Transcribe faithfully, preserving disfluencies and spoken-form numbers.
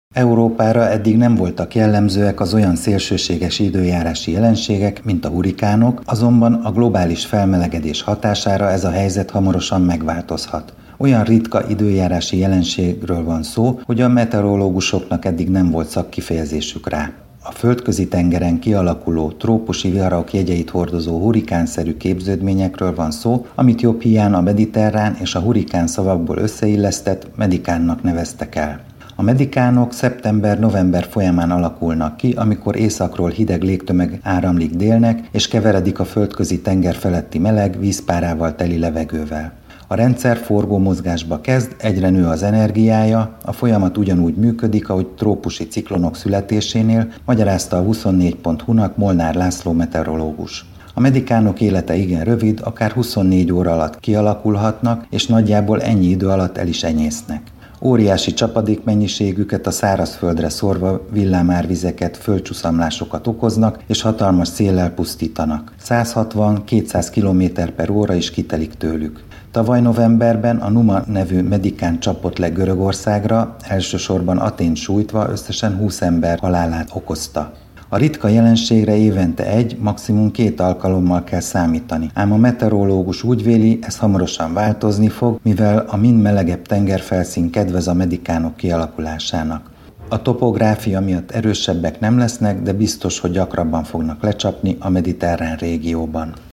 Európára eddig nem voltak jellemzőek az olyan szélsőséges időjárási jelenségek, mint a hurikánok, azonban a globális felmelegedés hatására ez a helyzet hamarosan megváltozhat. Olyan ritka időjárási jelenségről van szó, hogy a meteorológusoknak eddig nem volt szakkifejezésük rá. A földközi tengeren kialakuló trópusi viharok jegyeit hordozó hurikánszerű képződményekről van szó, amit jobb hiány a mediterrán és a hurikán szavakból összeillesztett medikánnak neveztek el. A medikánok szeptember-november folyamán alakulnak ki, amikor északról hideg légtömeg áramlik délnek, és keveredik a földközi tenger feletti meleg, vízpárával teli levegővel. A rendszer forgó mozgásba kezd, egyre nő az energiája, a folyamat ugyanúgy működik, ahogy trópusi ciklonok születésénél, magyarázta a huszonnégy pont hu-nak Molnár László meteorológus. A medikánok élete igen rövid, akár huszonnégy óra alatt kialakulhatnak, és nagyjából ennyi idő alatt el is enyésznek. Óriási csapadékmennyiségüket a szárazföldre szórva villámárvizeket, földcsúszamlásokat okoznak, és hatalmas széllel pusztítanak. száz hatvan-kétszáz kilométer per óra is kitelik tőlük. Tavaly novemberben a Numa nevű medikán csapott le Görögországra, elsősorban Atént sújtva összesen húsz ember halálát okozta. A ritka jelenségre évente egy, maximum két alkalommal kell számítani, ám a meteorológus úgy véli, ez hamarosan változni fog, mivel a mind melegebb tengerfelszín kedvez a medikánok kialakulásának. A topográfia miatt erősebbek nem lesznek, de biztos, hogy gyakrabban fognak lecsapni a mediterrán régióban.